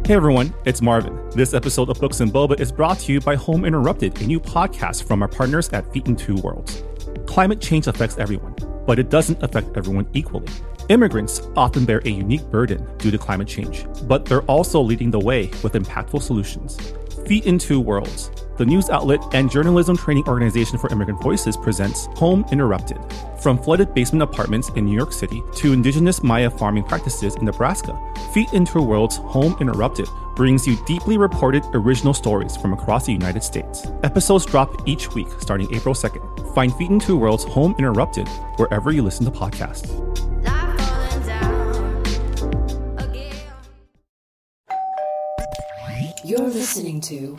Hey everyone, it's Marvin. This episode of Books and Boba is brought to you by Home Interrupted, a new podcast from our partners at Feet in Two Worlds. Climate change affects everyone, but it doesn't affect everyone equally. Immigrants often bear a unique burden due to climate change, but they're also leading the way with impactful solutions. Feet in Two Worlds, the news outlet and journalism training organization for immigrant voices, presents Home Interrupted. From flooded basement apartments in New York City to indigenous Maya farming practices in Nebraska, Feet in Two Worlds Home Interrupted brings you deeply reported original stories from across the United States. Episodes drop each week starting April 2nd. Find Feet in Two Worlds Home Interrupted wherever you listen to podcasts. You're listening to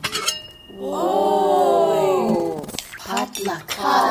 Whoa! Potluck.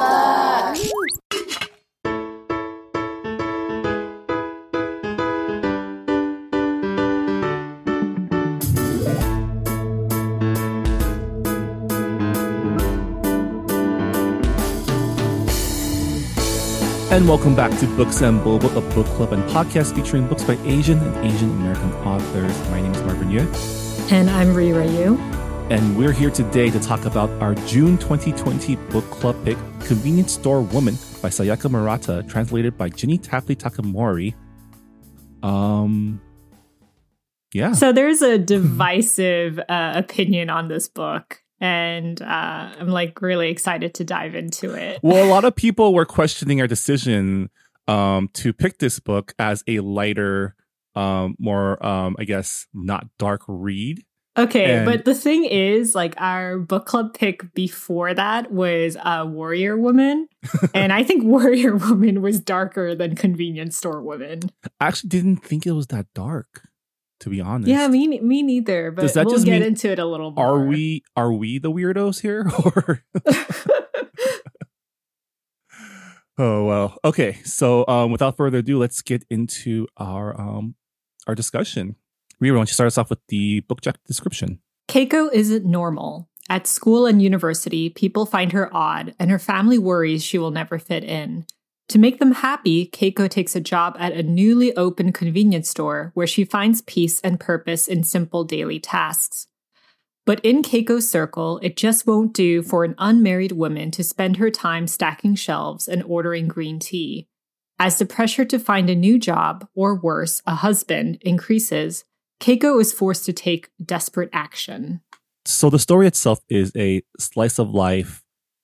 And welcome back to Books and Boba, a book club and podcast featuring books by Asian and Asian American authors. My name is Marvin Yue. And I'm Rira Yu. And we're here today to talk about our June 2020 book club pick, Convenience Store Woman by Sayaka Murata, translated by Ginny Tapley Takamori. Yeah. So there's a divisive opinion on this book, and I'm like really excited to dive into it. Well, a lot of people were questioning our decision to pick this book as a lighter, more, I guess, not dark read. Okay, but the thing is, like, our book club pick before that was Warrior Woman, and I think Warrior Woman was darker than Convenience Store Woman. I actually didn't think it was that dark, to be honest. Yeah, me neither, but we'll get into it a little more. Are we the weirdos here? Or Oh, well. Okay, so without further ado, let's get into our discussion. Rira, why don't you start us off with the book description? Keiko isn't normal. At school and university, people find her odd, and her family worries she will never fit in. To make them happy, Keiko takes a job at a newly opened convenience store where she finds peace and purpose in simple daily tasks. But in Keiko's circle, it just won't do for an unmarried woman to spend her time stacking shelves and ordering green tea. As the pressure to find a new job, or worse, a husband, increases, Keiko is forced to take desperate action. So the story itself is a slice of life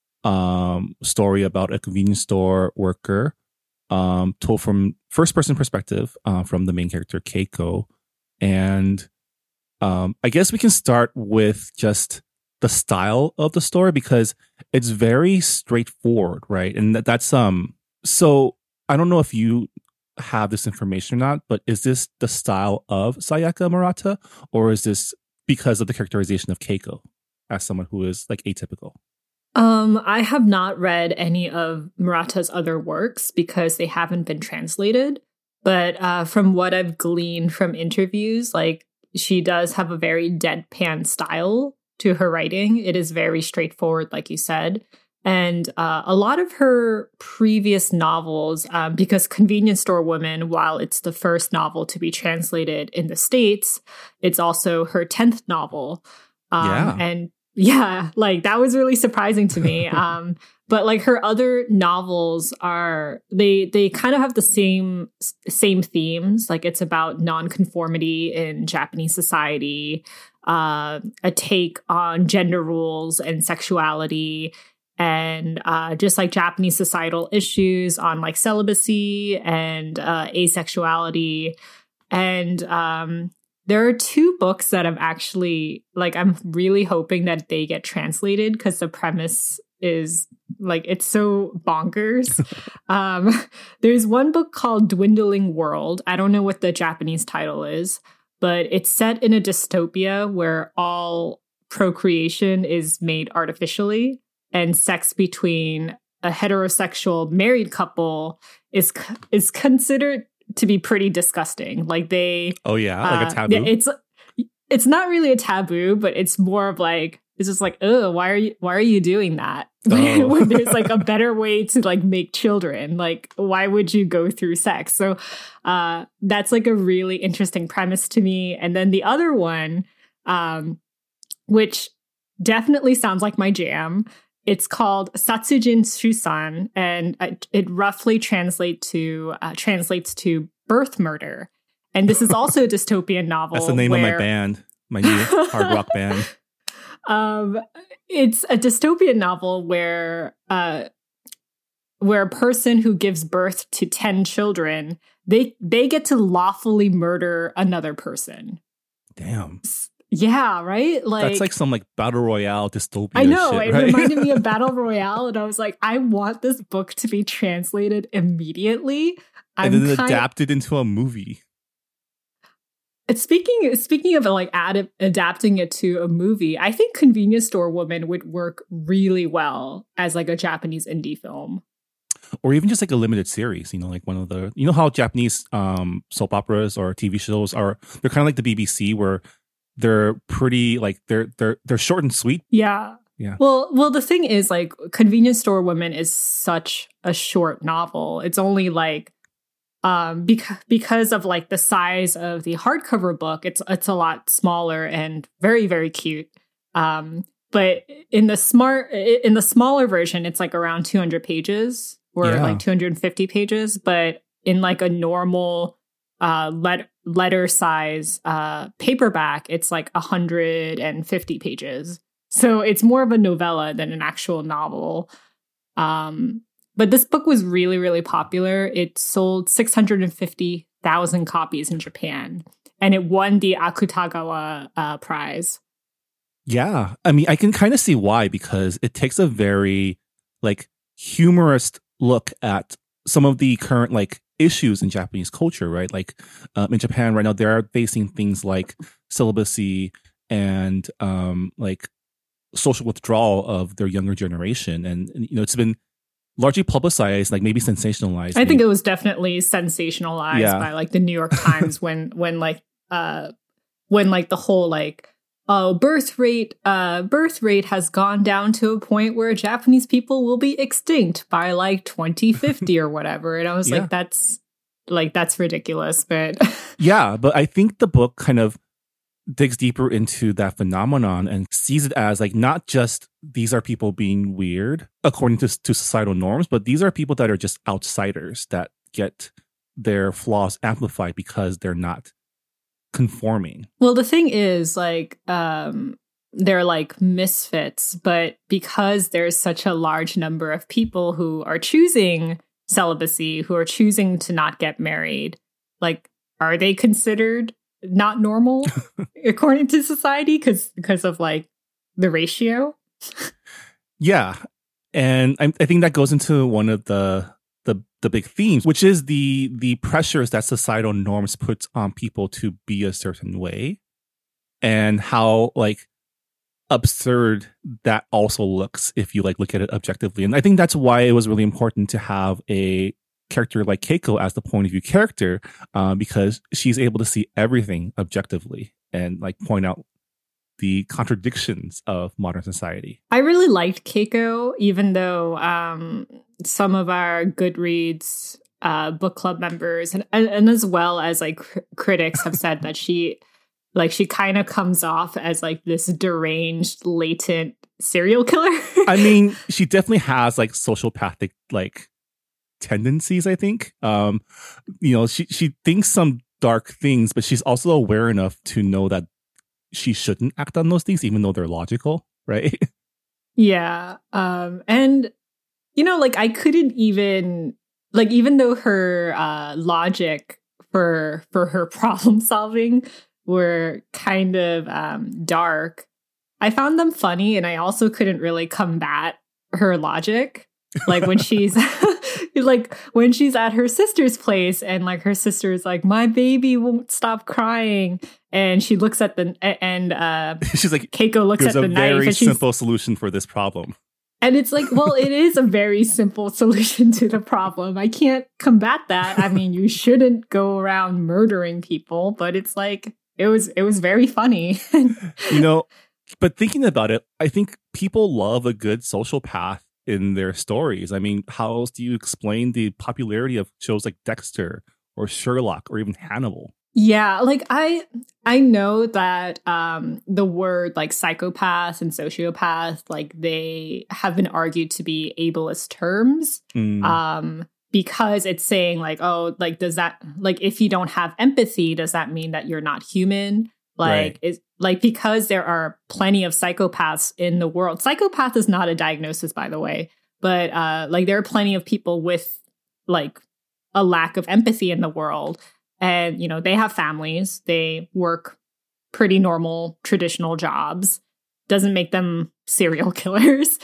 story about a convenience store worker, told from first person perspective from the main character, Keiko. And I guess we can start with just the style of the story because it's very straightforward, right? And that's so I don't know if you have this information or not, but is this the style of Sayaka Murata, or is this because of the characterization of Keiko as someone who is like atypical? I have not read any of Murata's other works because they haven't been translated. But from what I've gleaned from interviews, like she does have a very deadpan style to her writing. It is very straightforward, like you said. And a lot of her previous novels, because Convenience Store Woman, while it's the first novel to be translated in the States, it's also her 10th novel. And yeah, like that was really surprising to me. But like her other novels are, they kind of have the same themes. Like it's about nonconformity in Japanese society, a take on gender roles and sexuality, and just like Japanese societal issues on like celibacy and asexuality. And there are two books that I'm actually, like, I'm really hoping that they get translated because the premise is like, it's so bonkers. There's one book called Dwindling World. I don't know what the Japanese title is, but it's set in a dystopia where all procreation is made artificially. And sex between a heterosexual married couple is considered to be pretty disgusting. Like they, like a taboo. It's not really a taboo, but it's more of like it's just like, oh, why are you doing that? Oh. When there's like a better way to like make children. Like, why would you go through sex? So that's like a really interesting premise to me. And then the other one, which definitely sounds like my jam, it's called Satsujin Shusan, and it roughly translates to birth murder. And this is also a dystopian novel. That's the name of my band, my new hard rock band. It's a dystopian novel where a person who gives birth to 10 children, they get to lawfully murder another person. Damn. Yeah, right? Like, that's like some like battle royale dystopia I know, shit, it right? reminded me of Battle Royale, and I was like, I want this book to be translated immediately. And then adapted into a movie. Speaking of like adapting it to a movie, I think Convenience Store Woman would work really well as like a Japanese indie film. Or even just like a limited series, like one of the, how Japanese soap operas or TV shows are, they're kind of like the BBC where they're pretty like they're short and sweet. Yeah. Yeah. Well, the thing is, like, Convenience Store Woman is such a short novel. It's only like because of like the size of the hardcover book, it's a lot smaller and very, very cute. But in the smaller version, it's like around 200 pages or like 250 pages. But in like a normal letter size paperback, it's like 150 pages. So it's more of a novella than an actual novel. But this book was really, really popular. It sold 650,000 copies in Japan, and it won the Akutagawa Prize. Yeah. I mean, I can kind of see why, because it takes a very like humorous look at some of the current like issues in Japanese culture, right? Like in Japan right now, they're facing things like celibacy and like social withdrawal of their younger generation. And it's been largely publicized, like maybe sensationalized. I think it was definitely sensationalized by like the New York Times when the whole like, oh, birth rate has gone down to a point where Japanese people will be extinct by like 2050 or whatever. And I was like, that's ridiculous. But yeah, but I think the book kind of digs deeper into that phenomenon and sees it as like not just these are people being weird according to societal norms, but these are people that are just outsiders that get their flaws amplified because they're not conforming. Well, the thing is, like, they're like misfits, but because there's such a large number of people who are choosing celibacy, who are choosing to not get married, like, are they considered not normal according to society because of like the ratio? Yeah. And I think that goes into one of the big themes, which is the pressures that societal norms put on people to be a certain way, and how like absurd that also looks if you like look at it objectively. And I think that's why it was really important to have a character like Keiko as the point of view character, because she's able to see everything objectively and like point out the contradictions of modern society. I really liked Keiko, even though some of our Goodreads book club members and as well as like critics have said that she kind of comes off as like this deranged, latent serial killer. I mean, she definitely has like sociopathic like tendencies, I think. She thinks some dark things, but she's also aware enough to know that she shouldn't act on those things, even though they're logical, right? Yeah. And, like I couldn't even, like, even though her logic for her problem solving were kind of dark, I found them funny, and I also couldn't really combat her logic. Like when she's like when she's at her sister's place and like her sister is like, my baby won't stop crying, and she looks at she's like, Keiko looks at the knife, there's a very and simple solution for this problem. And it's like, well, it is a very simple solution to the problem. I can't combat that. I mean, you shouldn't go around murdering people, but it's like it was very funny. But thinking about it, I think people love a good social path in their stories. I mean, how else do you explain the popularity of shows like Dexter or Sherlock or even Hannibal? Yeah, like I know that the word like psychopath and sociopath, like they have been argued to be ableist terms. Because it's saying like, oh, like does that, like if you don't have empathy, does that mean that you're not human? Like Right. is like, because there are plenty of psychopaths in the world. Psychopath is not a diagnosis, by the way, but like there are plenty of people with like a lack of empathy in the world. And, you know, they have families, they work pretty normal, traditional jobs. Doesn't make them serial killers.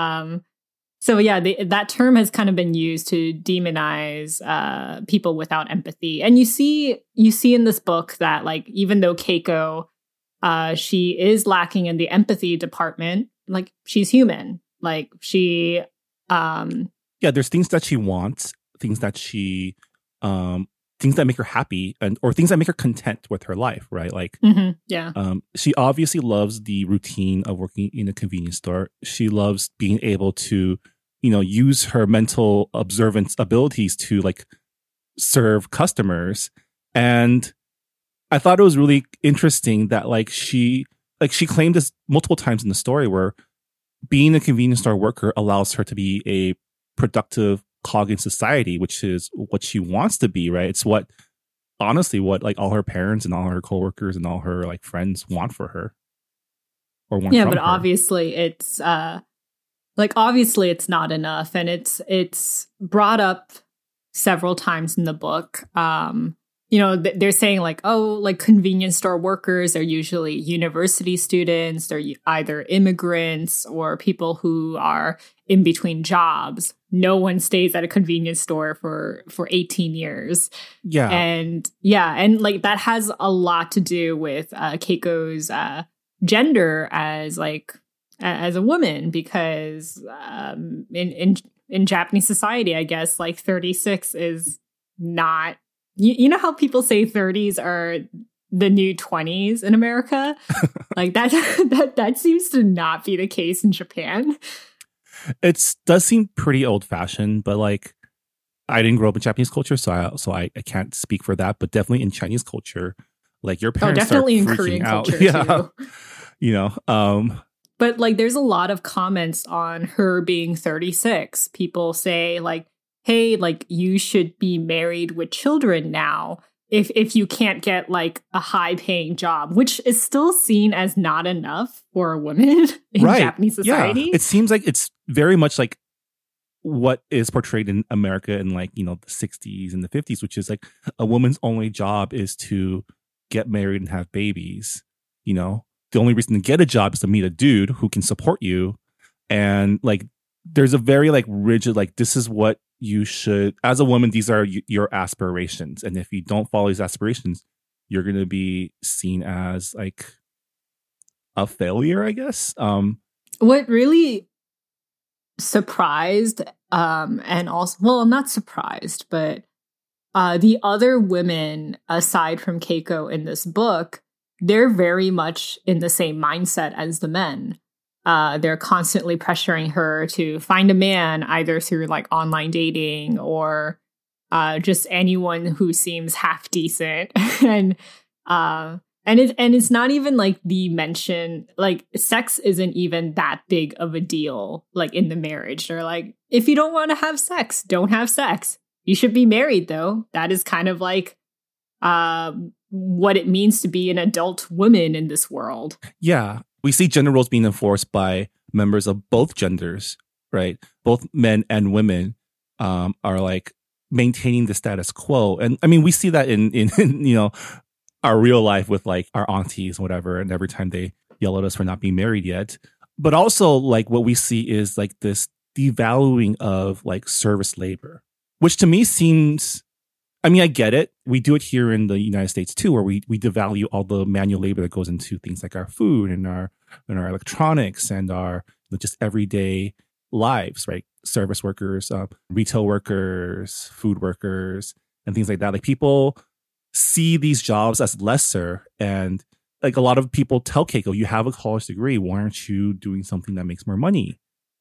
So yeah, that term has kind of been used to demonize people without empathy. And you see in this book that like even though Keiko, she is lacking in the empathy department, like she's human. Like she, Yeah, there's things that she wants, things that she, things that make her happy, or things that make her content with her life, right? Like, yeah, she obviously loves the routine of working in a convenience store. She loves being able to, use her mental observance abilities to like serve customers. And I thought it was really interesting that she claimed this multiple times in the story where being a convenience store worker allows her to be a productive cog in society, which is what she wants to be, right? It's what like all her parents and all her coworkers and all her like friends want for her. Or want yeah, from but her. obviously it's obviously it's not enough, and it's brought up several times in the book. They're saying like, oh, like convenience store workers are usually university students. They're either immigrants or people who are in between jobs. No one stays at a convenience store for 18 years. Yeah. And like that has a lot to do with Keiko's gender as a woman, because in Japanese society, I guess like 36 is not. You know how people say 30s are the new 20s in America? Like that seems to not be the case in Japan. It does seem pretty old fashioned, but like I didn't grow up in Japanese culture, so I can't speak for that. But definitely in Chinese culture, like your parents definitely start in freaking Korean out. culture too. But like there's a lot of comments on her being 36. People say like, hey, like you should be married with children now if you can't get like a high paying job, which is still seen as not enough for a woman in Japanese society. Yeah. It seems like it's very much like what is portrayed in America in like, the 60s and the 50s, which is like a woman's only job is to get married and have babies. The only reason to get a job is to meet a dude who can support you. And like there's a very like rigid, like this is what you should, as a woman, these are your aspirations. And if you don't follow these aspirations, you're going to be seen as like a failure, I guess. What really surprised, and also, well, not surprised, but the other women aside from Keiko in this book, they're very much in the same mindset as the men. They're constantly pressuring her to find a man, either through like online dating or just anyone who seems half decent. and it's not even like the mention, like sex isn't even that big of a deal. Like in the marriage, they're like, if you don't want to have sex, don't have sex. You should be married though. That is kind of like what it means to be an adult woman in this world. Yeah. We see gender roles being enforced by members of both genders, right? Both men and women are like maintaining the status quo. And I mean, we see that in our real life with like our aunties, whatever. And every time they yell at us for not being married yet. But also like what we see is like this devaluing of like service labor, which to me seems, I mean, I get it. We do it here in the United States too, where we devalue all the manual labor that goes into things like our food and our electronics and our just everyday lives, right? Service workers, retail workers, food workers, and things like that. Like people see these jobs as lesser, and like a lot of people tell Keiko, you have a college degree, why aren't you doing something that makes more money?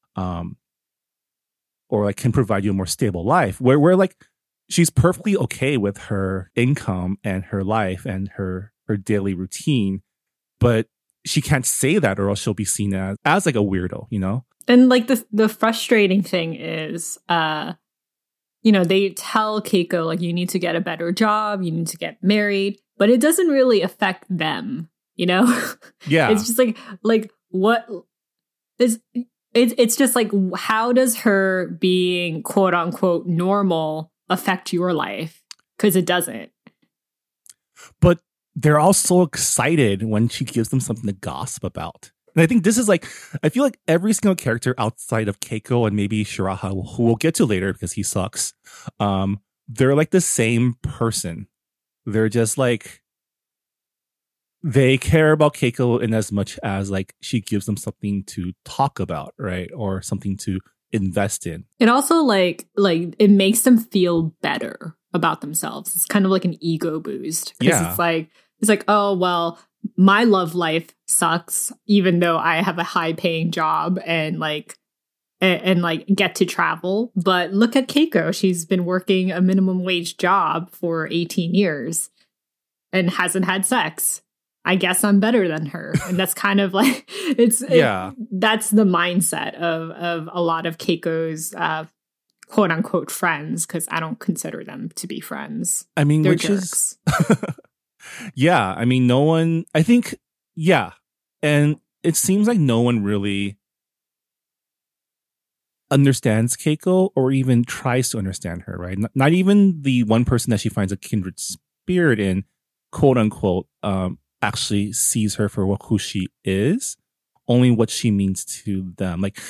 Or like can provide you a more stable life, where like she's perfectly okay with her income and her life and her daily routine, but she can't say that or else she'll be seen as like a weirdo, you know? And like the frustrating thing is, they tell Keiko, like, you need to get a better job, you need to get married, but it doesn't really affect them, you know? Yeah. It's just like what is it's just like, how does her being quote unquote normal affect your life? Because it doesn't. But they're all so excited when she gives them something to gossip about. And I think this is like, I feel like every single character outside of Keiko and maybe Shiraha, who we'll get to later because he sucks, they're like the same person. They're just like, they care about Keiko in as much as like she gives them something to talk about, right? Or something to invest in. It also like it makes them feel better about themselves. It's kind of like an ego boost. Because it's like, oh, well, my love life sucks, even though I have a high paying job and like get to travel. But look at Keiko. She's been working a minimum wage job for 18 years and hasn't had sex. I guess I'm better than her. And that's kind of like, that's the mindset of a lot of Keiko's quote unquote friends, because I don't consider them to be friends. I mean, they're which jerks. Yeah, I mean, no one, I think, yeah. And it seems like no one really understands Keiko or even tries to understand her, right? Not even the one person that she finds a kindred spirit in, quote unquote, actually sees her for who she is, only what she means to them. Like,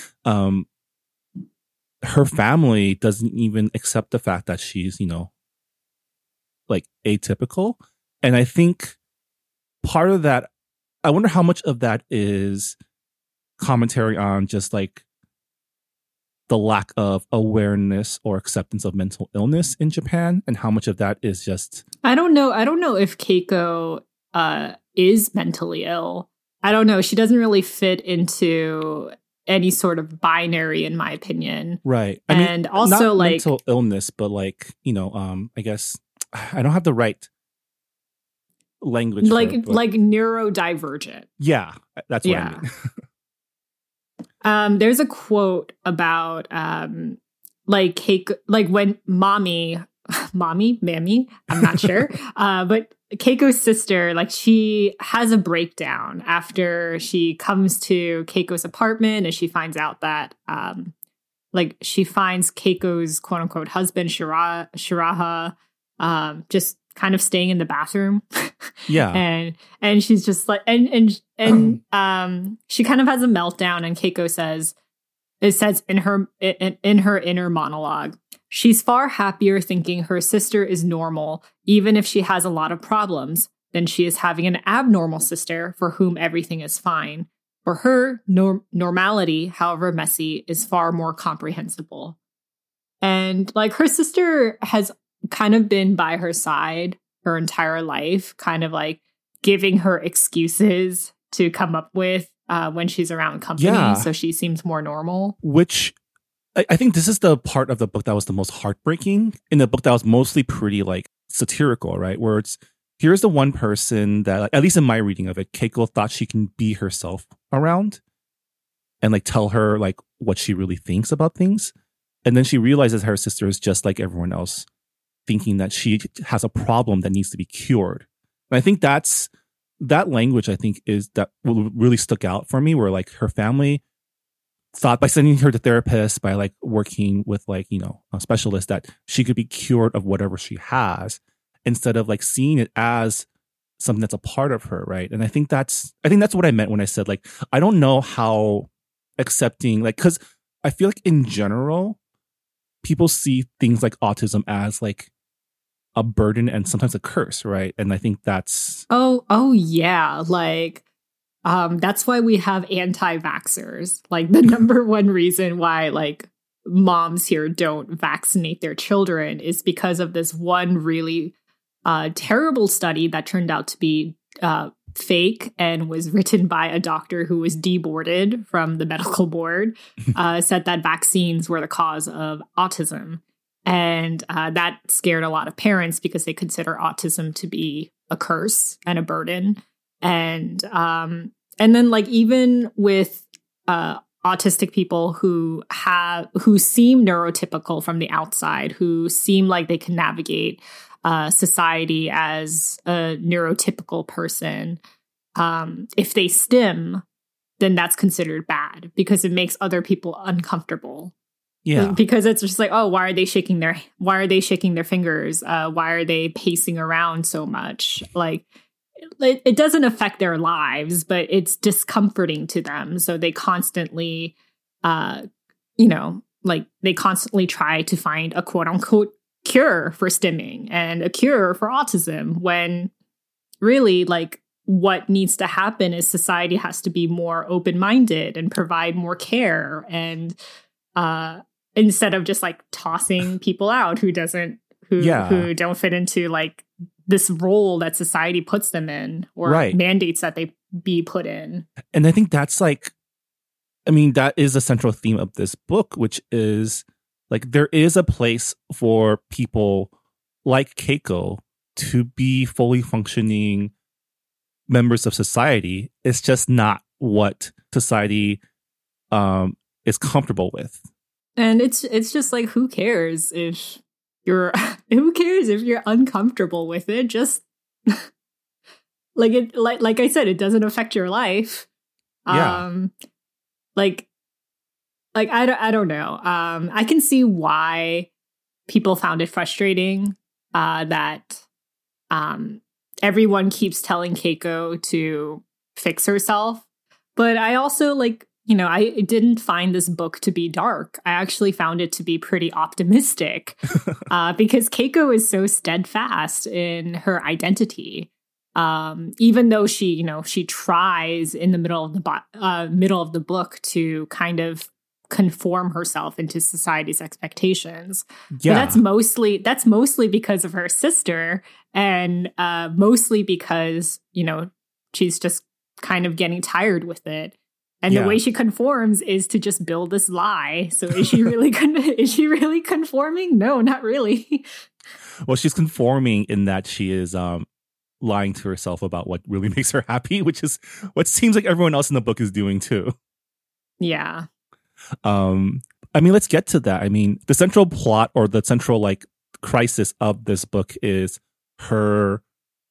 her family doesn't even accept the fact that she's, like atypical. And I think part of that, I wonder how much of that is commentary on just like the lack of awareness or acceptance of mental illness in Japan, and how much of that is just... I don't know if Keiko is mentally ill. I don't know. She doesn't really fit into any sort of binary, in my opinion. Right. And also not like mental illness, but like, I guess I don't have the right language like for it, like neurodivergent. Yeah, that's what I mean. There's a quote about like Keiko, like when mammy, I'm not sure, but Keiko's sister, like she has a breakdown after she comes to Keiko's apartment and she finds out that like she finds Keiko's quote unquote husband Shiraha just kind of staying in the bathroom. Yeah. and she's just like and she kind of has a meltdown, and Keiko says in her inner monologue, she's far happier thinking her sister is normal, even if she has a lot of problems, than she is having an abnormal sister for whom everything is fine. For her, normality, however messy, is far more comprehensible. And like her sister has kind of been by her side her entire life, kind of like giving her excuses to come up with when she's around company. Yeah. So she seems more normal. Which I think this is the part of the book that was the most heartbreaking, in the book that was mostly pretty like satirical, right? Where it's, here's the one person that, like, at least in my reading of it, Keiko thought she can be herself around and like tell her like what she really thinks about things. And then she realizes her sister is just like everyone else, thinking that she has a problem that needs to be cured. And I think that language, I think, is that really stuck out for me, where like her family thought by sending her to therapists, by like working with like, a specialist, that she could be cured of whatever she has, instead of like seeing it as something that's a part of her. Right. And I think that's what I meant when I said, like, I don't know how accepting, like, because I feel like in general, people see things like autism as like a burden and sometimes a curse, right? And I think that's... Oh yeah. Like, that's why we have anti-vaxxers. Like the number one reason why like moms here don't vaccinate their children is because of this one really terrible study that turned out to be fake and was written by a doctor who was deboarded from the medical board, said that vaccines were the cause of autism. And that scared a lot of parents because they consider autism to be a curse and a burden. And then like even with autistic people who seem neurotypical from the outside, who seem like they can navigate society as a neurotypical person, if they stim, then that's considered bad because it makes other people uncomfortable. Yeah. Because it's just like, oh, why are they shaking their fingers? Why are they pacing around so much? Like, it doesn't affect their lives, but it's discomforting to them. So they constantly, they constantly try to find a quote unquote cure for stimming and a cure for autism, when really, like, what needs to happen is society has to be more open-minded and provide more care, and instead of just like tossing people out who don't fit into like this role that society puts them in, or mandates that they be put in. And I think that's like, I mean, that is a central theme of this book, which is like, there is a place for people like Keiko to be fully functioning members of society. It's just not what society is comfortable with. And it's just like, who cares if you're uncomfortable with it? Just like I said, it doesn't affect your life. Yeah. I don't know. I can see why people found it frustrating that everyone keeps telling Keiko to fix herself. But I also I didn't find this book to be dark. I actually found it to be pretty optimistic because Keiko is so steadfast in her identity. Even though she tries in the middle of the book to kind of conform herself into society's expectations. Yeah. But that's mostly because of her sister, and mostly because, she's just kind of getting tired with it. And the way she conforms is to just build this lie. So is she really conforming? No, not really. Well, she's conforming in that she is lying to herself about what really makes her happy, which is what seems like everyone else in the book is doing too. Yeah. Let's get to that. I mean, the central plot, or the central crisis of this book, is her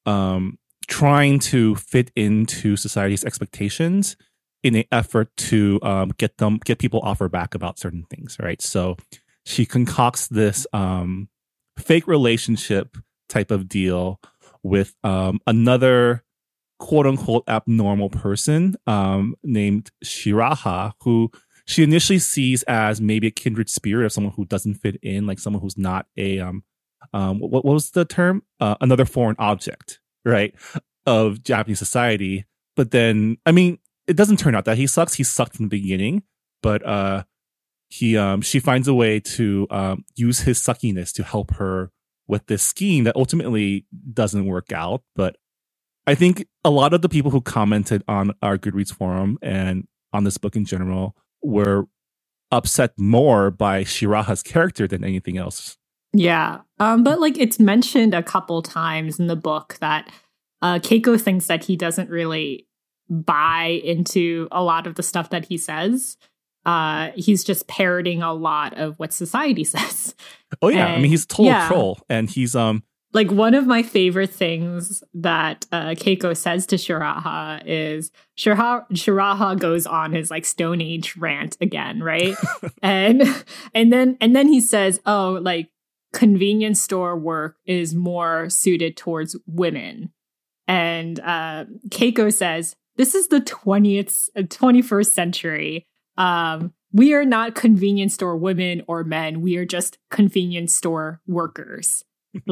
trying to fit into society's expectations in an effort to get people off her back about certain things, right? So she concocts this fake relationship type of deal with another quote-unquote abnormal person named Shiraha, who she initially sees as maybe a kindred spirit of someone who doesn't fit in, like someone who's not a what was the term? Another foreign object, right, of Japanese society. But then, I mean, it doesn't turn out that he sucks. He sucked from the beginning, but she finds a way to use his suckiness to help her with this scheme that ultimately doesn't work out. But I think a lot of the people who commented on our Goodreads forum and on this book in general were upset more by Shiraha's character than anything else. Yeah. But it's mentioned a couple times in the book that Keiko thinks that he doesn't really buy into a lot of the stuff that he says. He's just parroting a lot of what society says. Oh yeah, and, I mean, he's a total troll, and he's one of my favorite things that Keiko says to Shiraha is Shiraha goes on his Stone Age rant again, right? and then he says, oh, convenience store work is more suited towards women, and Keiko says, this is the 21st century. We are not convenience store women or men. We are just convenience store workers.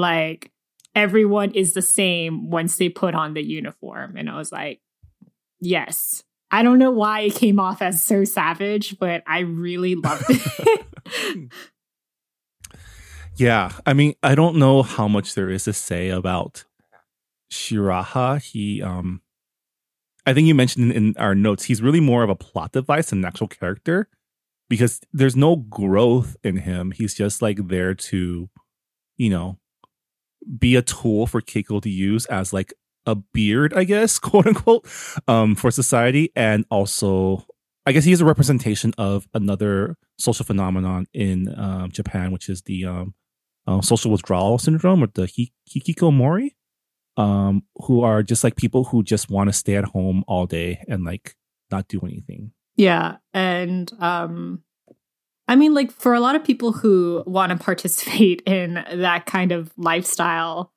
Everyone is the same once they put on the uniform. And I was like, yes. I don't know why it came off as so savage, but I really loved it. Yeah. I mean, I don't know how much there is to say about Shiraha. I think you mentioned in our notes, he's really more of a plot device than an actual character because there's no growth in him. He's just like there to, you know, be a tool for Keiko to use as like a beard, I guess, quote unquote, for society. And also, I guess he's a representation of another social phenomenon in Japan, which is the social withdrawal syndrome, or the hikikomori, who are just like people who just want to stay at home all day and like not do anything. Yeah. And I mean, like for a lot of people who want to participate in that kind of lifestyle,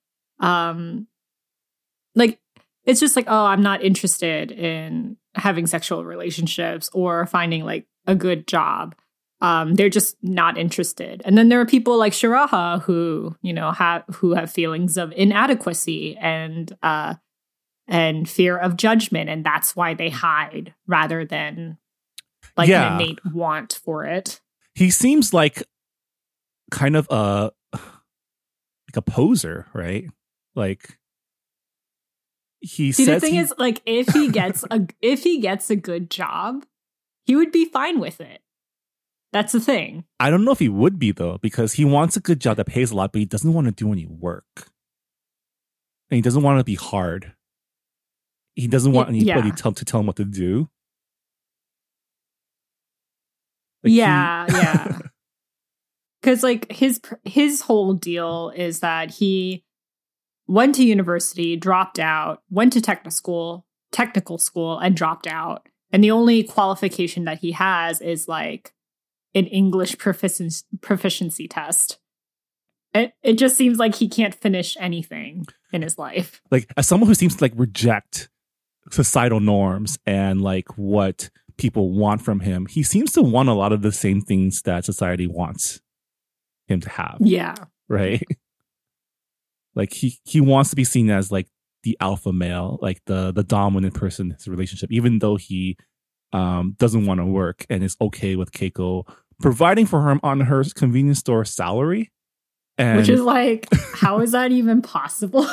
like it's just like, oh, I'm not interested in having sexual relationships or finding like a good job. They're just not interested. And then there are people like Shiraha who, you know, have feelings of inadequacy and fear of judgment, and that's why they hide rather than like an innate want for it. He seems like kind of like a poser, right? Like the thing is, like, if he gets a good job, he would be fine with it. That's the thing. I don't know if he would be, though, because he wants a good job that pays a lot, but he doesn't want to do any work. And he doesn't want to be hard. He doesn't want anybody to tell him what to do. Like yeah. Because, like, his whole deal is that he went to university, dropped out, went to technical school, and dropped out. And the only qualification that he has is, like, an English proficiency test. It just seems like he can't finish anything in his life. Like, as someone who seems to like reject societal norms and like what people want from him, he seems to want a lot of the same things that society wants him to have. Yeah. Right? Like he wants to be seen as like the alpha male, like the dominant person in his relationship, even though he doesn't want to work and is okay with Keiko providing for him on her convenience store salary. And which is like, how is that even possible?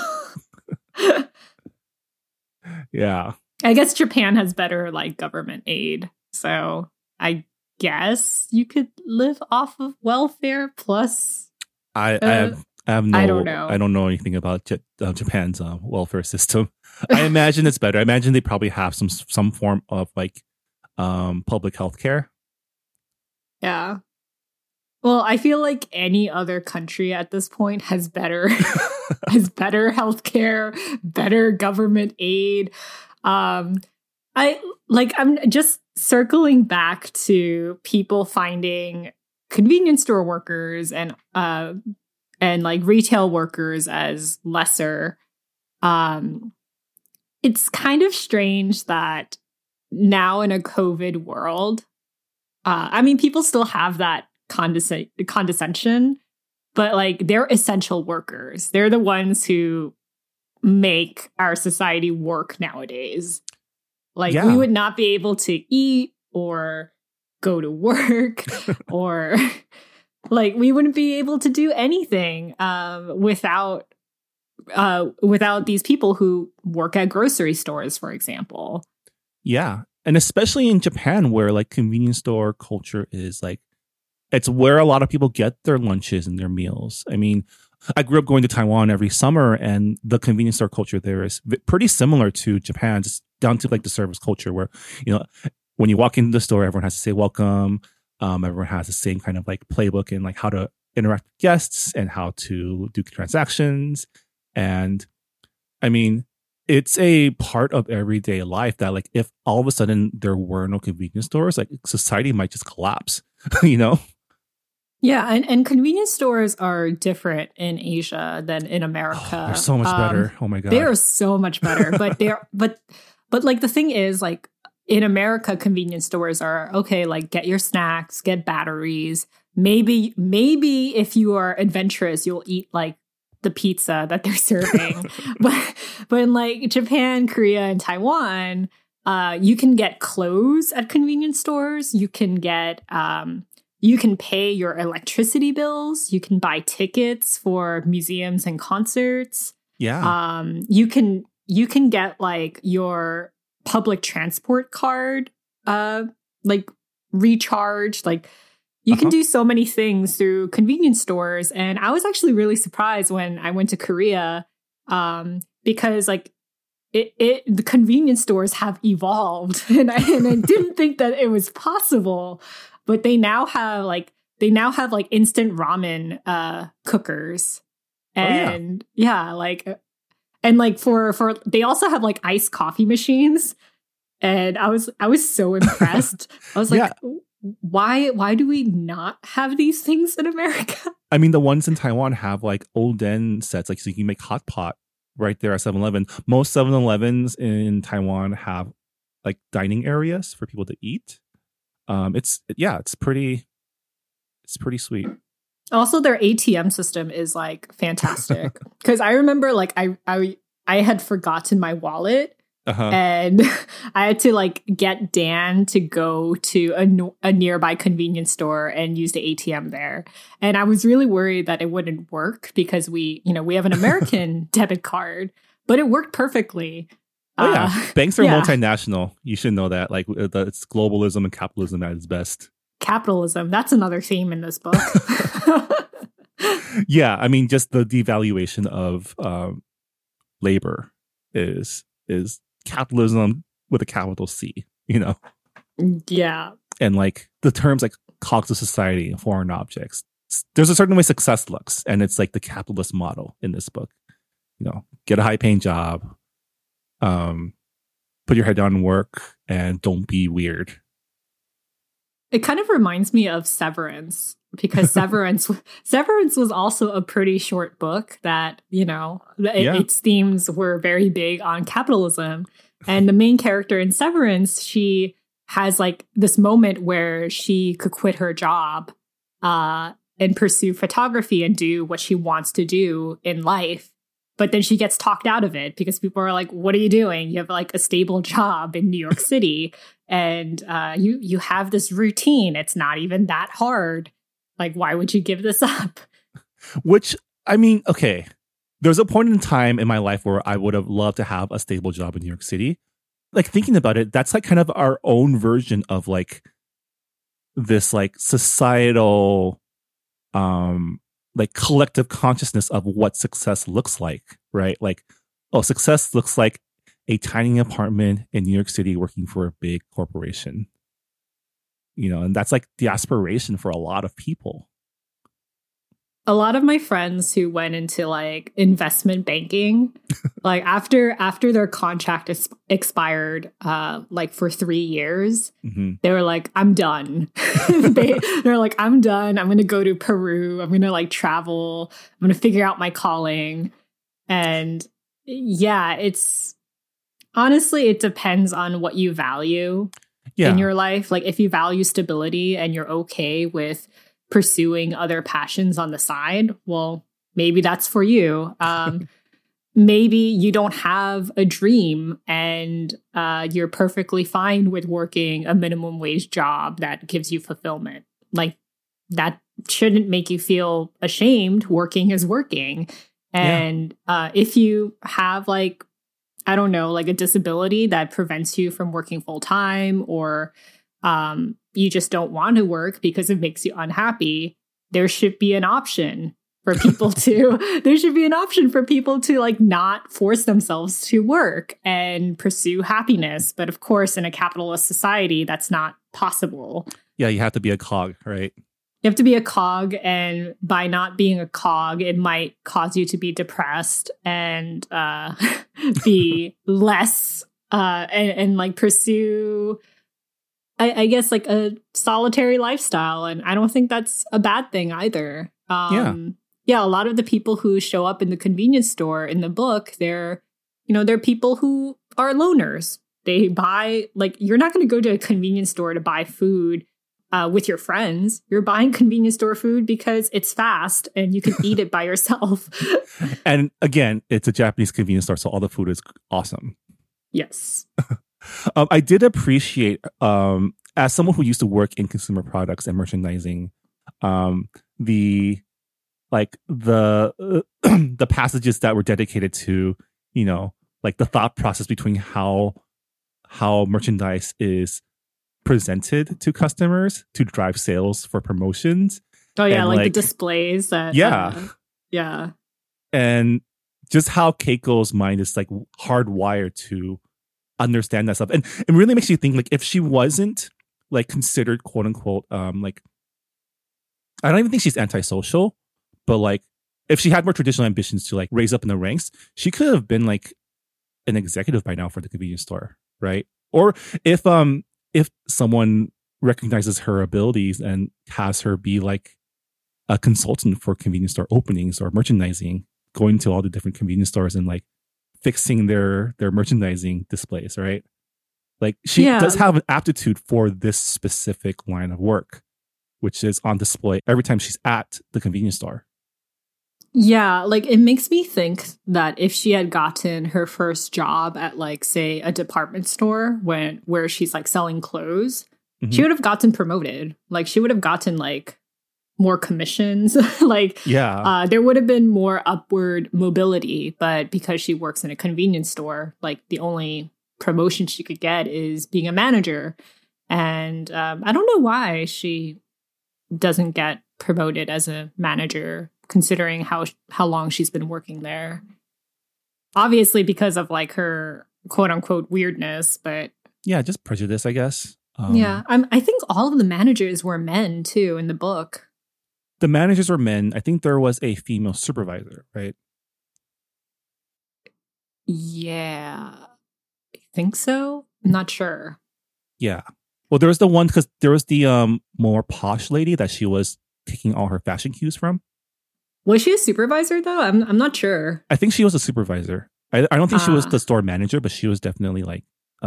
Yeah. I guess Japan has better like government aid. So I guess you could live off of welfare plus. I don't know anything about Japan's welfare system. I imagine it's better. I imagine they probably have some form of like public health care. Yeah. Well, I feel like any other country at this point has better healthcare, better government aid. I'm just circling back to people finding convenience store workers and like retail workers as lesser. It's kind of strange that now in a COVID world, I mean, people still have that condescension, but like they're essential workers. They're the ones who make our society work nowadays. Like we would not be able to eat or go to work or like we wouldn't be able to do anything without these people who work at grocery stores, for example. Yeah. And especially in Japan, where like convenience store culture is like, it's where a lot of people get their lunches and their meals. I mean, I grew up going to Taiwan every summer, and the convenience store culture there is pretty similar to Japan, just down to like the service culture where, you know, when you walk into the store, everyone has to say welcome. Everyone has the same kind of like playbook and like how to interact with guests and how to do transactions. And I mean, it's a part of everyday life that like if all of a sudden there were no convenience stores, like society might just collapse, you know? Yeah, and convenience stores are different in Asia than in America. They're so much better. Oh my God. They are so much better. But like the thing is, like in America, convenience stores are okay, like get your snacks, get batteries. Maybe if you are adventurous, you'll eat like the pizza that they're serving. but in like Japan, Korea, and Taiwan, you can get clothes at convenience stores. You can get you can pay your electricity bills. You can buy tickets for museums and concerts. Yeah. You can get like your public transport card like recharge. Like you can do so many things through convenience stores. And I was actually really surprised when I went to Korea because like the convenience stores have evolved and I didn't think that it was possible, but they now have like instant ramen cookers. And for they also have like iced coffee machines. And I was so impressed. I was like, why do we not have these things in America? I mean, the ones in Taiwan have like Oden sets, like so you can make hot pot right there at 7-Eleven. Most 7-Elevens in Taiwan have like dining areas for people to eat. It's pretty sweet. Also, their ATM system is like fantastic because I remember like I had forgotten my wallet. And I had to like get Dan to go to a nearby convenience store and use the ATM there. And I was really worried that it wouldn't work because we have an American debit card, but it worked perfectly. Oh yeah, banks are multinational. You should know that. Like it's globalism and capitalism at its best. Capitalism. That's another theme in this book. Yeah, I mean, just the devaluation of labor is capitalism with a capital C, you know? Yeah. And like the terms like cogs of society and foreign objects, there's a certain way success looks. And it's like the capitalist model in this book. You know, get a high paying job, put your head down and work, and don't be weird. It kind of reminds me of Severance because Severance was also a pretty short book that, you know, its themes were very big on capitalism. And the main character in Severance, she has like this moment where she could quit her job and pursue photography and do what she wants to do in life. But then she gets talked out of it because people are like, what are you doing? You have like a stable job in New York City and you have this routine. It's not even that hard. Like, why would you give this up? Which, I mean, okay. There's a point in time in my life where I would have loved to have a stable job in New York City. Like thinking about it, that's like kind of our own version of like this like societal like collective consciousness of what success looks like, right? Like, oh, success looks like a tiny apartment in New York City working for a big corporation. You know, and that's like the aspiration for a lot of people. A lot of my friends who went into like investment banking, like after their contract expired, like for 3 years, they were like, I'm done. They're like, I'm done. I'm going to go to Peru. I'm going to like travel. I'm going to figure out my calling. And yeah, it's honestly, it depends on what you value in your life. Like if you value stability and you're okay with pursuing other passions on the side, well, maybe that's for you. Maybe you don't have a dream and you're perfectly fine with working a minimum wage job that gives you fulfillment. Like that shouldn't make you feel ashamed. Working is working. And if you have like, I don't know, like a disability that prevents you from working full time or you just don't want to work because it makes you unhappy, there should be an option for people to like not force themselves to work and pursue happiness. But of course, in a capitalist society, that's not possible. Yeah, you have to be a cog, right? You have to be a cog, and by not being a cog, it might cause you to be depressed and be less and like pursue, I guess, like a solitary lifestyle. And I don't think that's a bad thing either. Yeah, a lot of the people who show up in the convenience store in the book, they're people who are loners. They buy, like, you're not going to go to a convenience store to buy food with your friends. You're buying convenience store food because it's fast and you can eat it by yourself. And again, it's a Japanese convenience store, so all the food is awesome. Yes. I did appreciate, as someone who used to work in consumer products and merchandising, the the passages that were dedicated to, like the thought process between how how merchandise is presented to customers to drive sales for promotions. Oh yeah, And, like the like- displays that. Yeah. Yeah. And just how Keiko's mind is like hardwired to understand that stuff. And it really makes you think, like, if she wasn't like considered quote unquote like, I don't even think she's antisocial, but like if she had more traditional ambitions to like raise up in the ranks, she could have been like an executive by now for the convenience store, right? Or if someone recognizes her abilities and has her be like a consultant for convenience store openings or merchandising, going to all the different convenience stores and like fixing their merchandising displays, right? Like she Yeah. does have an aptitude for this specific line of work, which is on display every time she's at the convenience store. Yeah, like it makes me think that if she had gotten her first job at like say a department store where she's like selling clothes, Mhm. she would have gotten promoted. Like she would have gotten like more commissions. Like Yeah. there would have been more upward mobility, but because she works in a convenience store, like the only promotion she could get is being a manager. And I don't know why she doesn't get promoted as a manager, considering how long she's been working there. Obviously because of like her quote unquote weirdness, but Yeah, just prejudice, I guess. yeah, I think all of the managers were men too in the book. The managers were men. I think there was a female supervisor, right? Yeah, I think so. I'm not sure. Yeah. Well, there was the one because there was the more posh lady that she was taking all her fashion cues from. Was she a supervisor though? I'm not sure. I think she was a supervisor. I don't think she was Ah. the store manager, but she was definitely like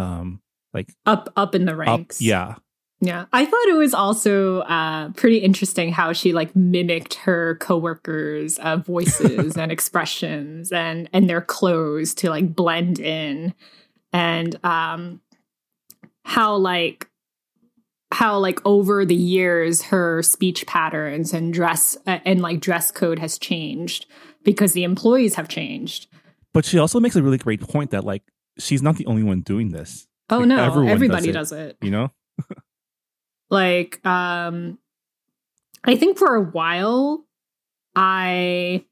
Up in the up. ranks. Yeah. Yeah. I thought it was also pretty interesting how she like mimicked her coworkers' voices and expressions and their clothes to like blend in, and how over the years her speech patterns and dress code has changed because the employees have changed. But she also makes a really great point that like she's not the only one doing this. Oh Like, no, everyone everybody does does it. You know? Like, I think for a while, I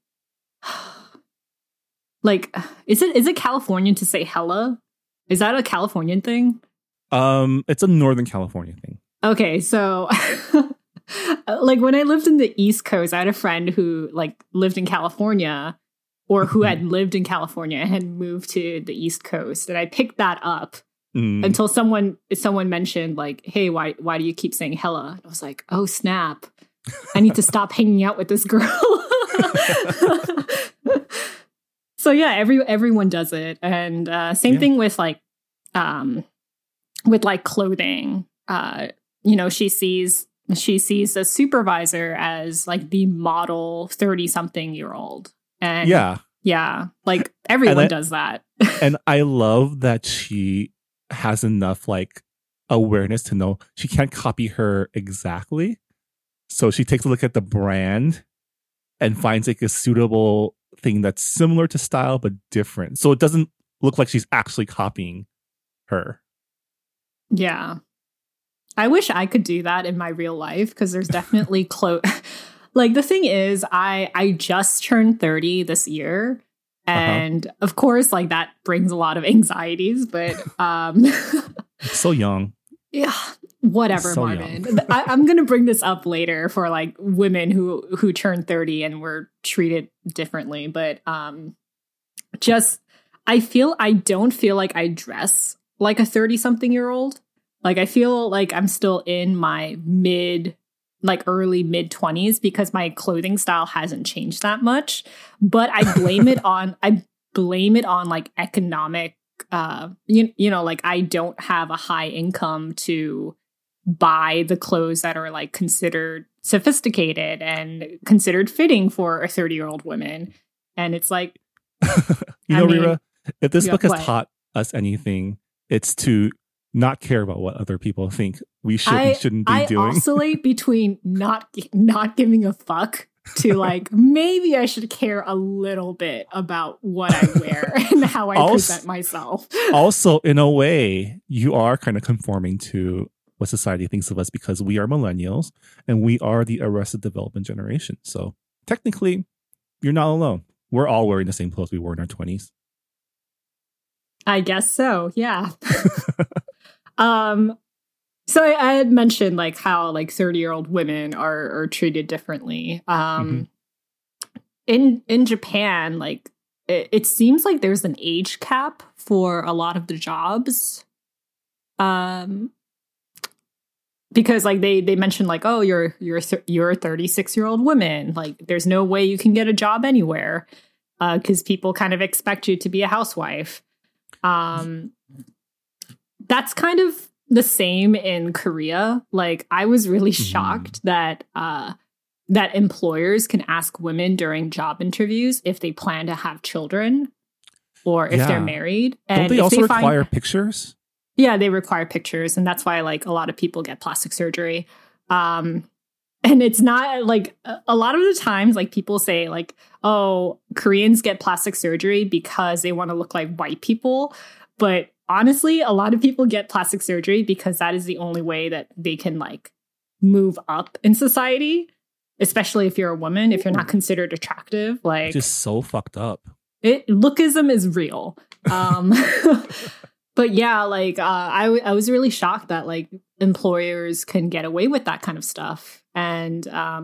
like, is it Californian to say hella? Is that a Californian thing? It's a Northern California thing. Okay, so like when I lived in the East Coast, I had a friend who like lived in California or who had lived in California and had moved to the East Coast, and I picked that up. Mm. Until someone mentioned like, hey, why do you keep saying hella? And I was like, oh snap, I need to stop hanging out with this girl. So yeah, everyone does it. And same thing with like clothing. She sees a supervisor as like the model 30-something-year-old. And yeah, like everyone does that. And I love that she has enough like awareness to know she can't copy her exactly. So she takes a look at the brand and finds like a suitable thing that's similar to style but different. So it doesn't look like she's actually copying her. Yeah. I wish I could do that in my real life because there's definitely like the thing is I just turned 30 this year. And of course, like that brings a lot of anxieties, but So young. yeah, whatever, So Marvin. I'm gonna bring this up later for like women who turn 30 and were treated differently. But I don't feel like I dress like a 30-something-year-old. Like I feel like I'm still in my early mid 20s because my clothing style hasn't changed that much, but I blame it on like economic like I don't have a high income to buy the clothes that are like considered sophisticated and considered fitting for a 30-year-old woman. And it's like, Rira, if this book has what? taught us anything, it's to not care about what other people think we should and shouldn't be doing. I oscillate between not giving a fuck to like, maybe I should care a little bit about what I wear and how I present myself. Also, in a way, you are kind of conforming to what society thinks of us because we are millennials and we are the Arrested Development generation. So technically, you're not alone. We're all wearing the same clothes we wore in our 20s. I guess so, yeah. So I had mentioned like how like 30-year-old women are treated differently. In Japan, like it seems like there's an age cap for a lot of the jobs. Because like they mentioned like, oh, you're a 36-year-old woman. Like there's no way you can get a job anywhere because people kind of expect you to be a housewife. That's kind of the same in Korea. Like I was really shocked that that employers can ask women during job interviews if they plan to have children or if they're married. And don't they also require pictures? Yeah, they require pictures, and that's why like a lot of people get plastic surgery. And it's not like a lot of the times like people say like, oh, Koreans get plastic surgery because they want to look like white people. But honestly, a lot of people get plastic surgery because that is the only way that they can like move up in society, especially if you're a woman, if you're not considered attractive. Like just so fucked up. Lookism is real. But yeah, like I was really shocked that like employers can get away with that kind of stuff. And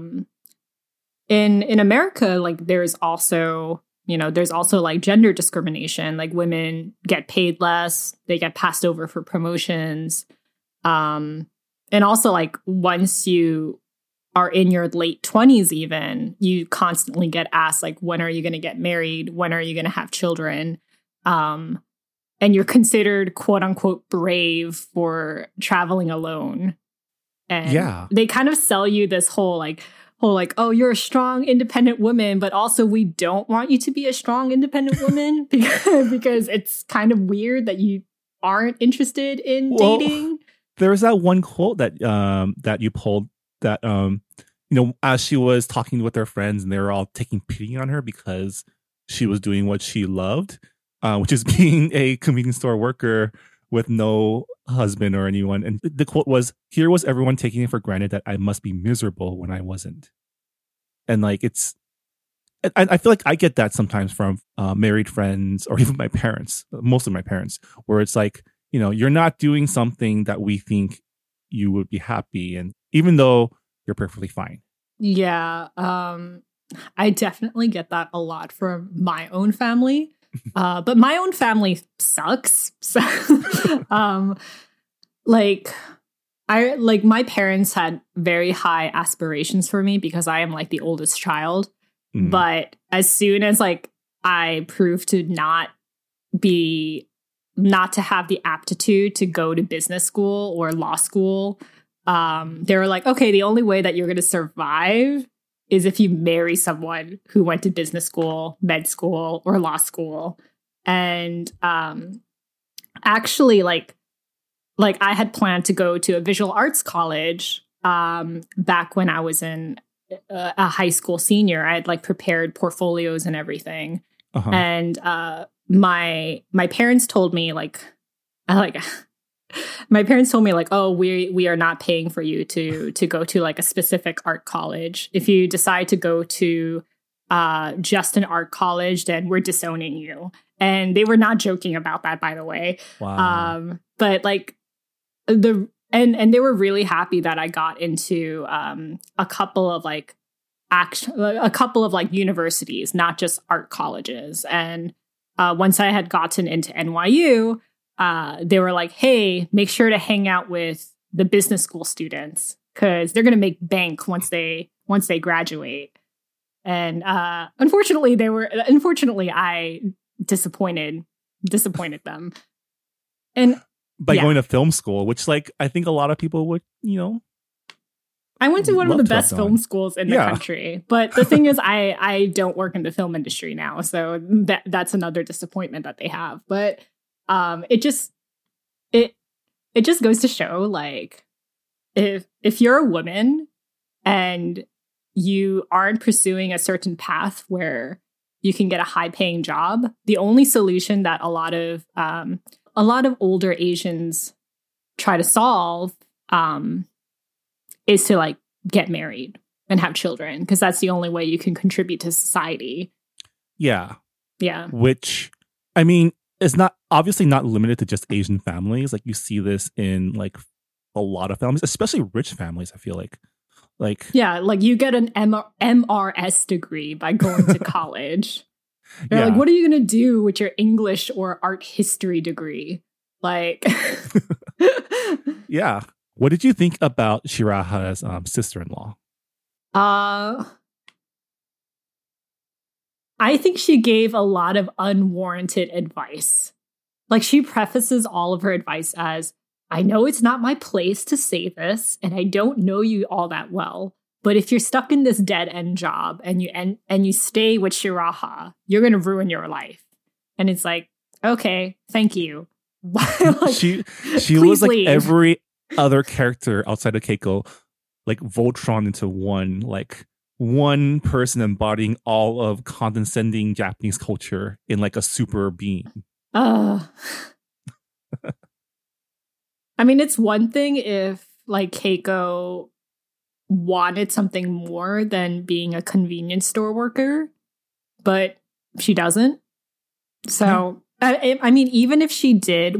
in America, like there's also like gender discrimination. Like women get paid less, they get passed over for promotions. And also like once you are in your late 20s even, you constantly get asked like, when are you going to get married? When are you going to have children? And you're considered quote unquote brave for traveling alone. And they kind of sell you this whole like, oh, you're a strong, independent woman, but also we don't want you to be a strong, independent woman because it's kind of weird that you aren't interested in dating. There was that one quote that that you pulled that as she was talking with her friends and they were all taking pity on her because she was doing what she loved, which is being a convenience store worker with no husband or anyone. And the quote was, "Here was everyone taking it for granted that I must be miserable when I wasn't." And like I feel like I get that sometimes from married friends or even my parents, most of my parents, where it's like, you're not doing something that we think you would be happy, and even though you're perfectly fine. Yeah, I definitely get that a lot from my own family. But my own family sucks. So, my parents had very high aspirations for me because I am like the oldest child. Mm. But as soon as like I proved to not to have the aptitude to go to business school or law school, they were like, okay, the only way that you're going to survive is if you marry someone who went to business school, med school, or law school. And actually, like I had planned to go to a visual arts college back when I was in a high school senior. I had like prepared portfolios and everything. Uh-huh. And my parents told me oh, we are not paying for you to go to like a specific art college. If you decide to go to just an art college, then we're disowning you. And they were not joking about that, by the way. Wow. But like and they were really happy that I got into a couple of universities, not just art colleges. And once I had gotten into NYU, they were like, hey, make sure to hang out with the business school students because they're going to make bank once they graduate. And unfortunately, I disappointed them. And by going to film school, which like I think a lot of people would, I went to one of the best film schools in the country. But the thing is, I don't work in the film industry now. So that's another disappointment that they have. But it just goes to show, like, if you're a woman and you aren't pursuing a certain path where you can get a high paying job, the only solution that a lot of older Asians try to solve is to like get married and have children, because that's the only way you can contribute to society. Yeah. Yeah. Which, I mean, is not obviously not limited to just Asian families. Like you see this in like a lot of families, especially rich families, I feel like. Yeah, like you get an MRS degree by going to college. They're like, what are you going to do with your English or art history degree? Like, yeah. What did you think about Shiraha's sister-in-law? I think she gave a lot of unwarranted advice. Like, she prefaces all of her advice as, I know it's not my place to say this, and I don't know you all that well, but if you're stuck in this dead-end job and you stay with Shiraha, you're going to ruin your life. And it's like, okay, thank you. Like, she was like leave. Every other character outside of Keiko, like Voltron into one person embodying all of condescending Japanese culture in like a super being. I mean, it's one thing if like Keiko wanted something more than being a convenience store worker, but she doesn't. So, I mean, even if she did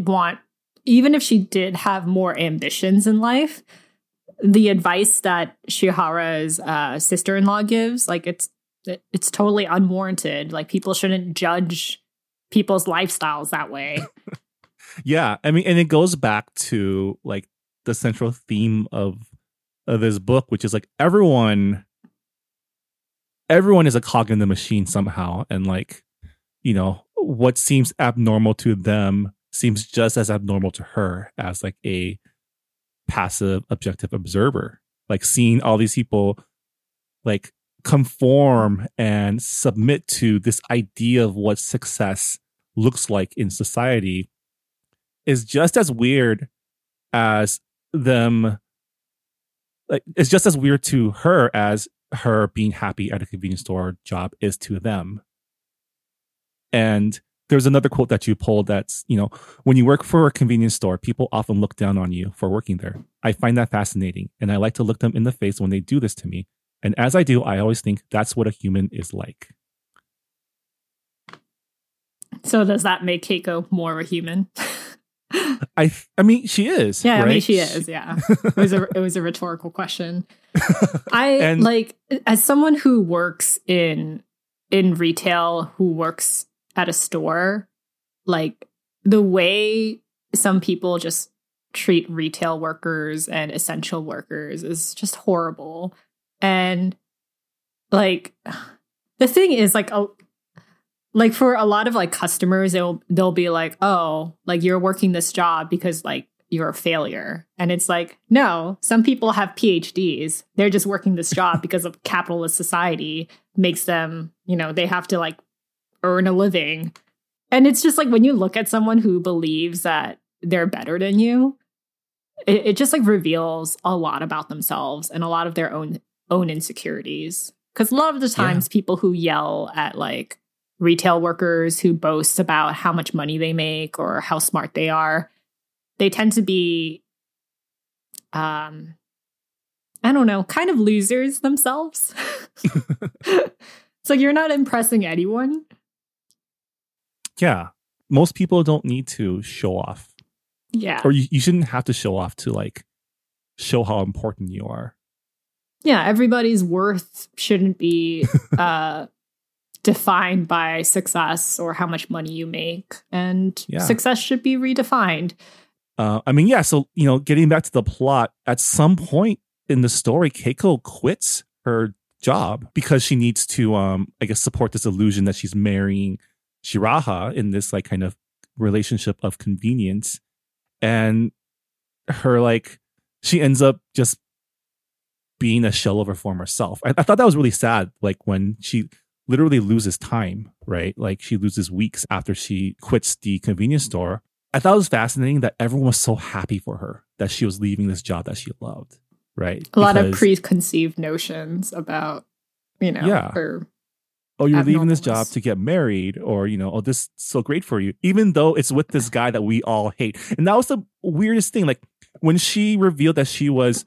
have more ambitions in life, the advice that Shihara's sister-in-law gives, like it's totally unwarranted. Like, people shouldn't judge people's lifestyles that way. Yeah, I mean, and it goes back to like the central theme of this book, which is like everyone is a cog in the machine somehow, and like, you know, what seems abnormal to them seems just as abnormal to her as like a passive objective observer, like seeing all these people like conform and submit to this idea of what success looks like in society is just as weird as them. Like, it's just as weird to her as her being happy at a convenience store job is to them. And there's another quote that you pulled that's, you know, when you work for a convenience store, people often look down on you for working there. I find that fascinating, and I like to look them in the face when they do this to me. And as I do, I always think that's what a human is like. So does that make Keiko more of a human? I mean, she is. Yeah, right? I mean, she is. Yeah, it was a rhetorical question. Like, as someone who works in retail, who works at a store, like the way some people just treat retail workers and essential workers is just horrible. And like, the thing is, like for a lot of like customers, they'll be like, oh, like you're working this job because like you're a failure. And it's like, no, some people have PhDs. They're just working this job because of capitalist society makes them, you know, they have to like earn a living. And it's just like, when you look at someone who believes that they're better than you, it just like reveals a lot about themselves and a lot of their own insecurities. Because a lot of the times people who yell at like retail workers who boast about how much money they make or how smart they are, they tend to be, I don't know, kind of losers themselves. So you're not impressing anyone. Yeah. Most people don't need to show off. Yeah. Or you shouldn't have to show off to like show how important you are. Yeah. Everybody's worth shouldn't be defined by success or how much money you make. And success should be redefined. I mean, yeah. So, you know, getting back to the plot, at some point in the story, Keiko quits her job because she needs to, I guess, support this illusion that she's marrying Shiraha in this like kind of relationship of convenience. And her, like, she ends up just being a shell of her former self. I thought that was really sad. Like, when she literally loses time, right? Like, she loses weeks after she quits the convenience store. I thought it was fascinating that everyone was so happy for her that she was leaving this job that she loved. right? A lot of preconceived notions about, Yeah. her. Oh, you're leaving this job abnormalness. to get married, or, oh, this is so great for you, even though it's with this guy that we all hate. And that was the weirdest thing. Like when she revealed that she was,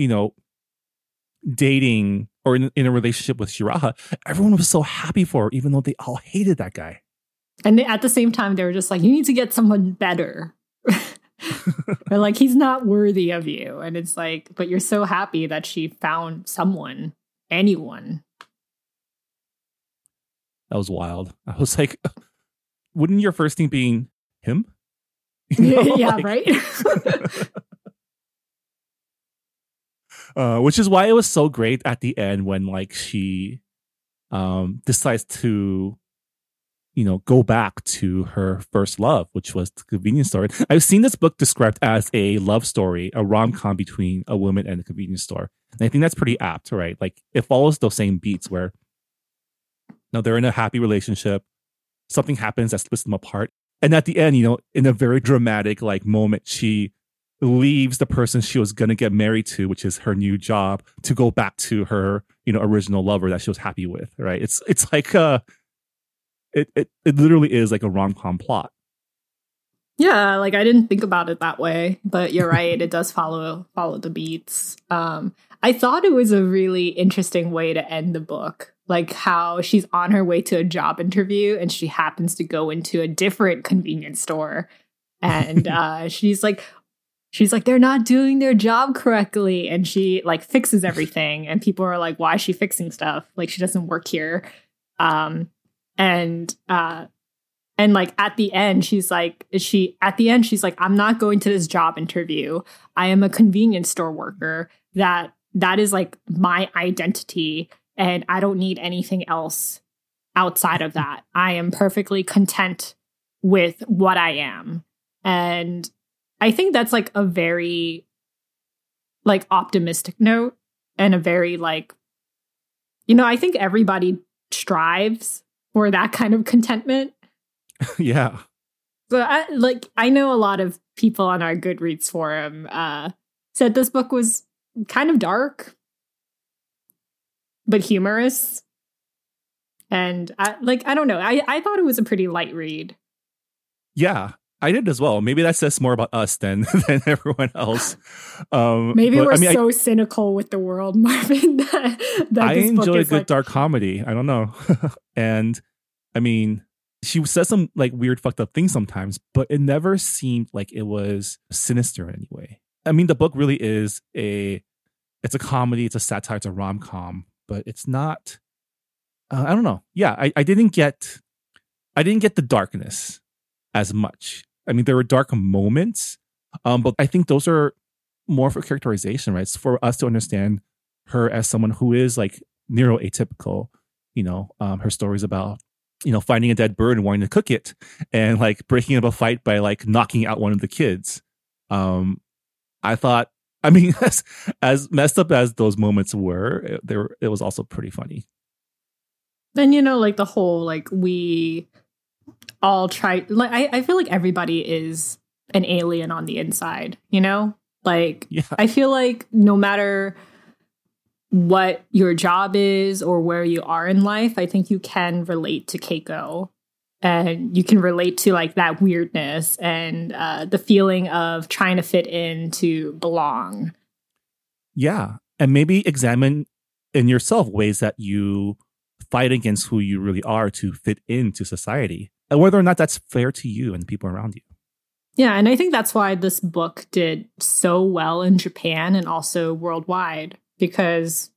dating or in a relationship with Shiraha, everyone was so happy for her, even though they all hated that guy. And at the same time, they were just like, you need to get someone better. They're like, he's not worthy of you. And it's like, but you're so happy that she found someone, anyone. That was wild. I was like, wouldn't your first thing being him? Yeah, right? Which is why it was so great at the end when like she decides to go back to her first love, which was the convenience store. I've seen this book described as a love story, a rom-com between a woman and a convenience store. And I think that's pretty apt, right? Like it follows those same beats where they're in a happy relationship, something happens that splits them apart. And at the end, in a very dramatic like moment, she leaves the person she was going to get married to, which is her new job, to go back to her, original lover that she was happy with, right? It's like it literally is like a rom-com plot. Yeah, like I didn't think about it that way, but you're right. It does follow the beats. I thought it was a really interesting way to end the book, like how she's on her way to a job interview and she happens to go into a different convenience store, and she's like, they're not doing their job correctly, and she like fixes everything, and people are like, why is she fixing stuff? Like she doesn't work here. And like at the end, she's like, I'm not going to this job interview. I am a convenience store worker. That is like my identity. And I don't need anything else outside of that. I am perfectly content with what I am. And I think that's like a very like optimistic note, and a very like, I think everybody strives for that kind of contentment. Yeah. So I know a lot of people on our Goodreads forum said this book was kind of dark, but humorous. And I don't know. I thought it was a pretty light read. Yeah, I did as well. Maybe that says more about us than everyone else. Maybe we're so cynical with the world, Marvin, that I this book enjoy a is good like, dark comedy. I don't know. And I mean, she says some like weird fucked up things sometimes, but it never seemed like it was sinister in any way. I mean, the book really is it's a comedy, it's a satire, it's a rom-com, but it's not, I don't know. Yeah, I didn't get the darkness as much. I mean, there were dark moments, but I think those are more for characterization, right? It's for us to understand her as someone who is like neuroatypical. Her stories about, finding a dead bird and wanting to cook it, and like breaking up a fight by like knocking out one of the kids. I thought, I mean, as messed up as those moments were, it was also pretty funny. Then, like the whole, like we all try, like I feel like everybody is an alien on the inside, like, yeah. I feel like no matter what your job is or where you are in life, I think you can relate to Keiko, and you can relate to like that weirdness and the feeling of trying to fit in, to belong. Yeah. And maybe examine in yourself ways that you fight against who you really are to fit into society, and whether or not that's fair to you and people around you. Yeah, and I think that's why this book did so well in Japan and also worldwide, because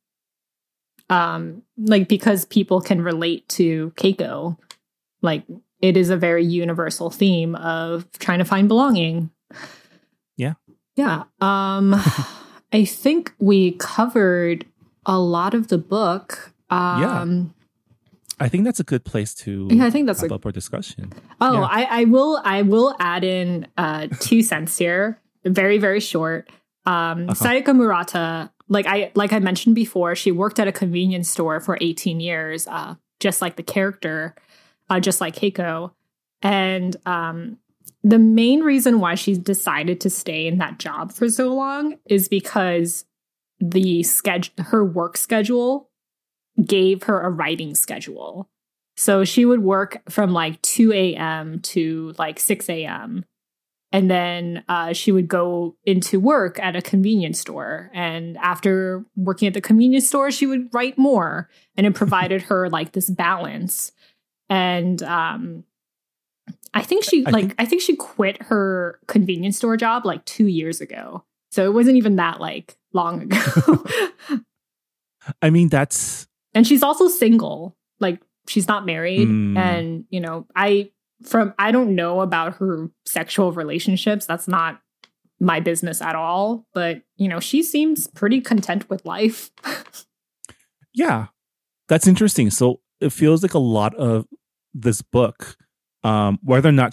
because people can relate to Keiko. Like, it is a very universal theme of trying to find belonging. Yeah. Yeah. I think we covered a lot of the book. Yeah. I think that's a good place to I think that's wrap up our discussion. Oh, yeah. I will add in 2 cents here. Very, very short. Sayaka Murata, like I mentioned before, she worked at a convenience store for 18 years, just like the character, just like Keiko. And the main reason why she decided to stay in that job for so long is because her work schedule gave her a writing schedule. So she would work from like 2 a.m. to like 6 a.m. And then she would go into work at a convenience store. And after working at the convenience store, she would write more. And it provided her like this balance. And I think she quit her convenience store job like 2 years ago. So it wasn't even that like long ago. I mean, that's... And she's also single. Like, she's not married. And, you know, I don't know about her sexual relationships. That's not my business at all. But, you know, she seems pretty content with life. Yeah, that's interesting. So it feels like a lot of this book, whether or not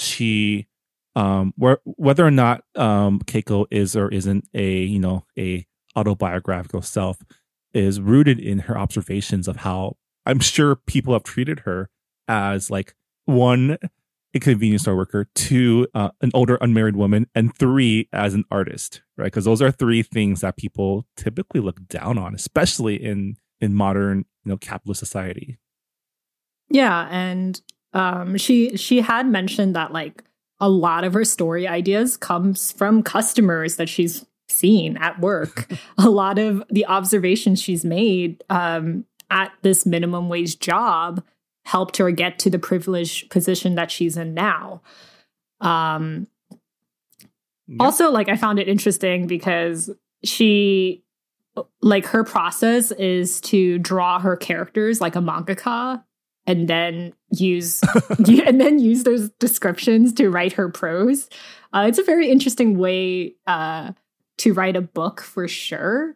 Keiko is or isn't a autobiographical self, is rooted in her observations of how I'm sure people have treated her as like, 1, a convenience store worker, 2, an older unmarried woman, and 3, as an artist, right? Because those are 3 things that people typically look down on, especially in modern, capitalist society. Yeah, and she had mentioned that like a lot of her story ideas comes from customers that she's seen at work. A lot of the observations she's made at this minimum wage job helped her get to the privileged position that she's in now. Also, like, I found it interesting because her process is to draw her characters like a mangaka and then use those descriptions to write her prose. It's a very interesting way to write a book for sure.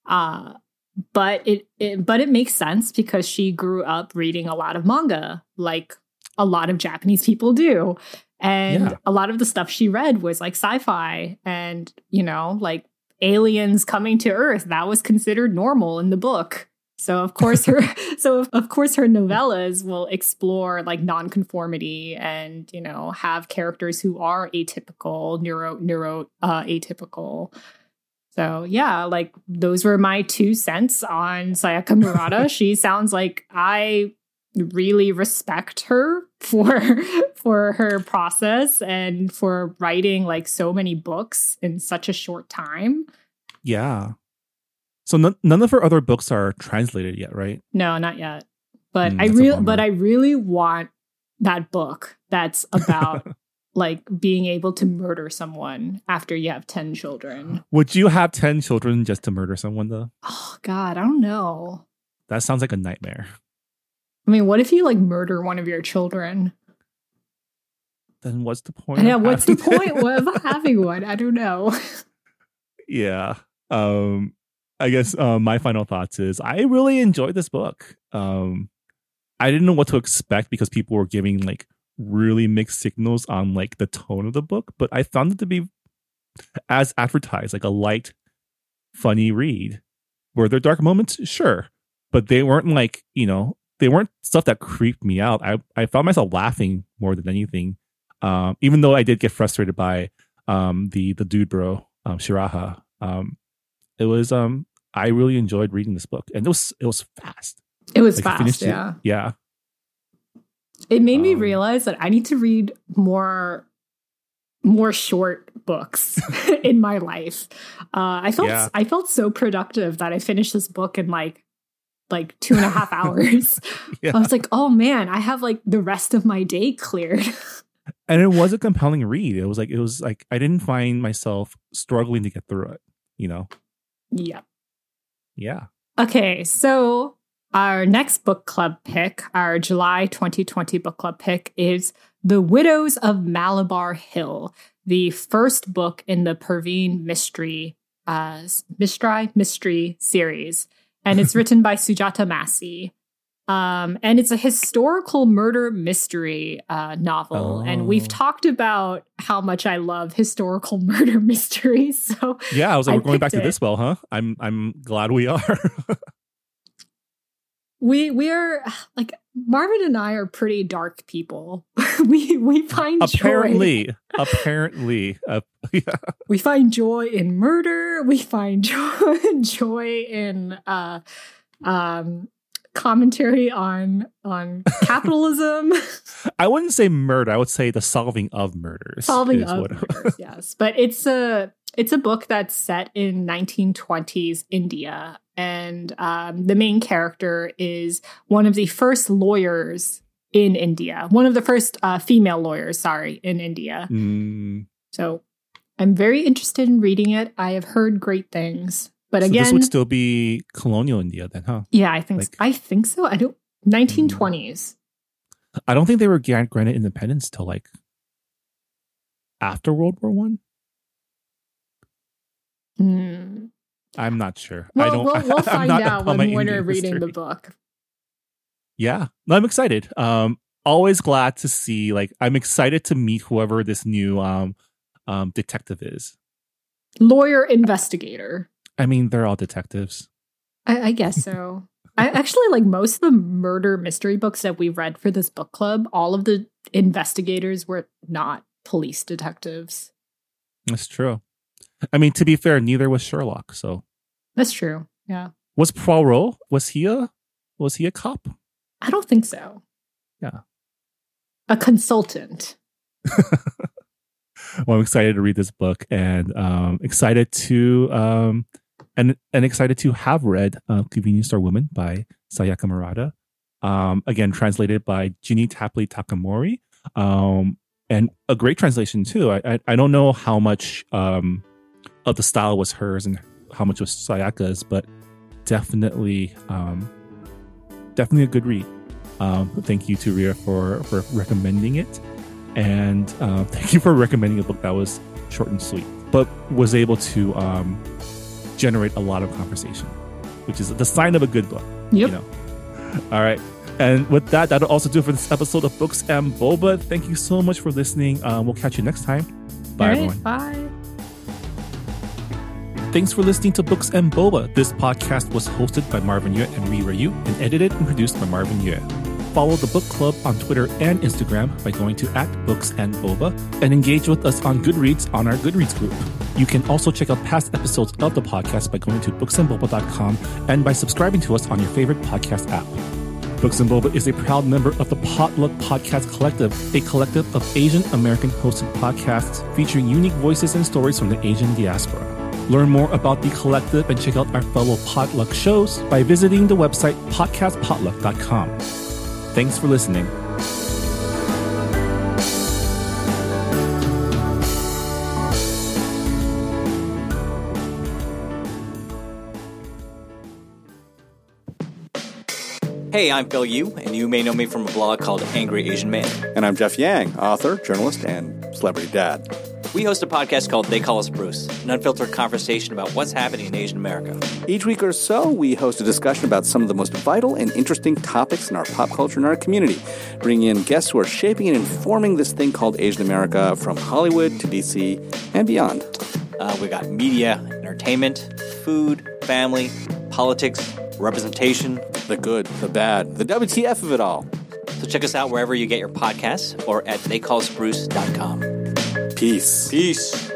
But it makes sense because she grew up reading a lot of manga, like a lot of Japanese people do. And a lot of the stuff she read was like sci-fi and, like aliens coming to Earth. That was considered normal in the book. So of course her novellas will explore like nonconformity and, have characters who are atypical, neuro atypical. So yeah, like those were my 2 cents on Sayaka Murata. She sounds like I really respect her for her process and for writing like so many books in such a short time. Yeah. So none of her other books are translated yet, right? No, not yet. But I really want that book that's about like being able to murder someone after you have 10 children. Would you have 10 children just to murder someone though? Oh God, I don't know. That sounds like a nightmare. I mean, what if you like murder one of your children? Then what's the point? Yeah, what's the point of having one? I don't know. Yeah. I guess my final thoughts is I really enjoyed this book. I didn't know what to expect because people were giving like really mixed signals on like the tone of the book, but I found it to be, as advertised, like a light, funny read. Were there dark moments? Sure. But they weren't like, they weren't stuff that creeped me out. I found myself laughing more than anything. Even though I did get frustrated by the dude bro, Shiraha. It was I really enjoyed reading this book, and it was fast. It was fast, yeah. Yeah. It made me realize that I need to read more short books in my life. I felt so productive that I finished this book in like 2.5 hours. Yeah. I was like, oh man, I have like the rest of my day cleared. And it was a compelling read. It was like I didn't find myself struggling to get through it, Yeah. Yeah. Okay, so our next book club pick, our July 2020 book club pick, is The Widows of Malabar Hill, the first book in the Perveen Mystery series. And it's written by Sujata Massey. And it's a historical murder mystery novel. Oh. And we've talked about how much I love historical murder mysteries. So yeah, I was like, we're going back to this well, huh? I'm glad we are. We are like, Marvin and I are pretty dark people. we find apparently, joy. apparently, yeah. We find joy in murder. We find joy in commentary on capitalism. I wouldn't say murder. I would say the solving of murders. Murders, yes. But it's a book that's set in 1920s India, and the main character is one of the first lawyers in India, one of the first female lawyers, in India. So I'm very interested in reading it. I have heard great things. But again, this would still be colonial India then, huh? Yeah, I think so. 1920s. I don't think they were granted independence till after World War One. I'm not sure. Well, we'll find out when we're reading the book. Yeah, no, I'm excited. Always glad to see. I'm excited to meet whoever this new detective is. Lawyer investigator. I mean, they're all detectives. I guess so. I actually most of the murder mystery books that we read for this book club. All of the investigators were not police detectives. That's true. I mean, to be fair, neither was Sherlock. So that's true. Yeah. Was Poirot? Was he a cop? I don't think so. Yeah. A consultant. Well, I'm excited to read this book and excited to excited to have read Convenience Store Woman by Sayaka Murata. Again, translated by Ginny Tapley Takamori. And a great translation too. I don't know how much of the style was hers and how much was Sayaka's, but definitely a good read. Thank you to Ria for recommending it. And thank you for recommending a book that was short and sweet, but was able to generate a lot of conversation, which is the sign of a good book. Yep. All right. And with that, that'll also do it for this episode of Books and Boba. Thank you so much for listening. We'll catch you next time. Bye, everyone. Bye. Thanks for listening to Books and Boba. This podcast was hosted by Marvin Yue and Ri Ryu and edited and produced by Marvin Yue. Follow the book club on Twitter and Instagram by going to @BooksandBoba and engage with us on Goodreads on our Goodreads group. You can also check out past episodes of the podcast by going to booksandboba.com and by subscribing to us on your favorite podcast app. Books and Boba is a proud member of the Potluck Podcast Collective, a collective of Asian American hosted podcasts featuring unique voices and stories from the Asian diaspora. Learn more about the collective and check out our fellow Potluck shows by visiting the website podcastpotluck.com. Thanks for listening. Hey, I'm Phil Yu, and you may know me from a blog called Angry Asian Man. And I'm Jeff Yang, author, journalist, and celebrity dad. We host a podcast called They Call Us Bruce, an unfiltered conversation about what's happening in Asian America. Each week or so, we host a discussion about some of the most vital and interesting topics in our pop culture and our community, bringing in guests who are shaping and informing this thing called Asian America from Hollywood to DC and beyond. We got media, entertainment, food, family, politics, representation. The good, the bad, the WTF of it all. So check us out wherever you get your podcasts or at theycallusbruce.com. Peace. Peace.